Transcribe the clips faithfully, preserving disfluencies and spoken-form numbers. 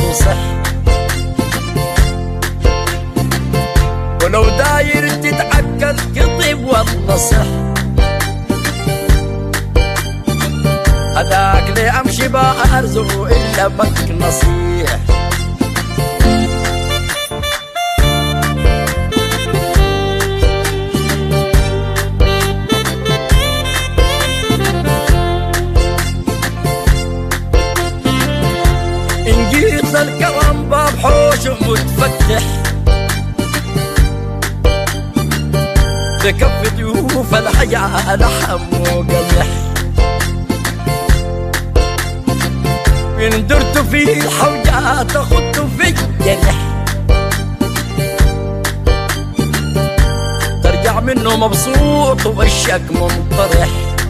تصح، ولو داير تتعكر كطيب والله صح. هداك لي امشي بارزو الا بك نصيح. ان جيت الكرم باب حوش متفتح، بكف ضيوف الحياة لحم وقمح. من درت في الحوجات اخذت في الجرح، ترجع منه مبسوط ووشك منطرح.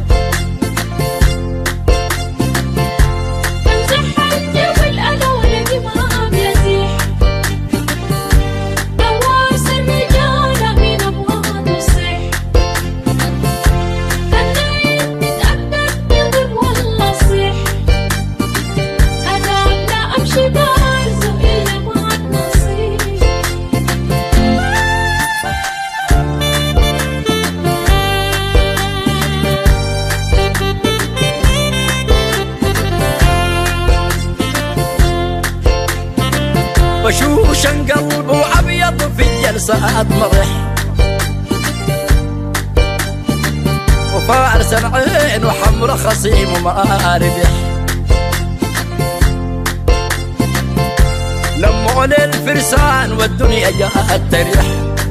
بشوشن قلبه ابيض في الجلسات مرح، وفارس العين وحمر خصيم وما ربح. لموا للفرسان والدنيا جاءت تريح،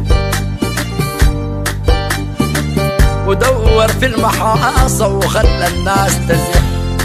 ودور في المحاصة وخلى الناس تزح.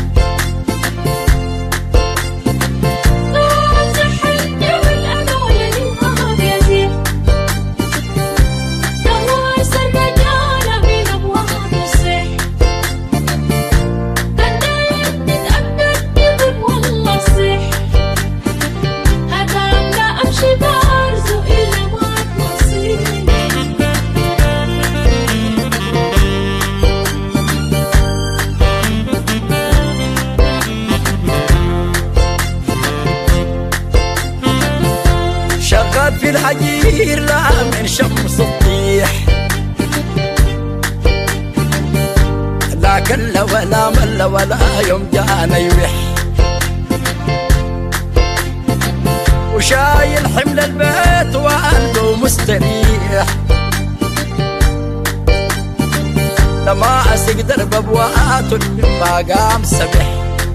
في الحجير لا من شمس تطيح، لا كلا ولا مل ولا يوم جانا يوح. وشايل حمل البيت وقلبه مستريح، لما اسق درب ابواته مما قام سبح.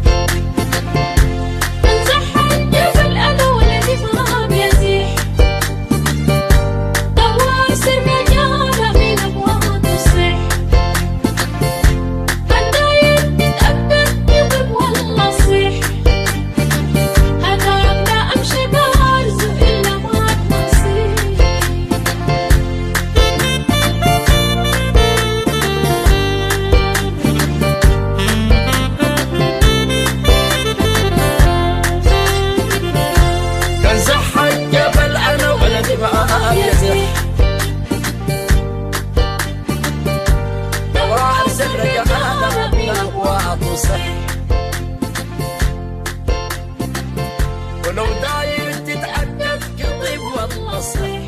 ولو داير تتعقد كطيب والله صح،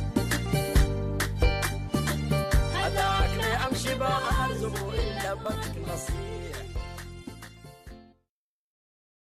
هداك لي امشي بارزو الا بك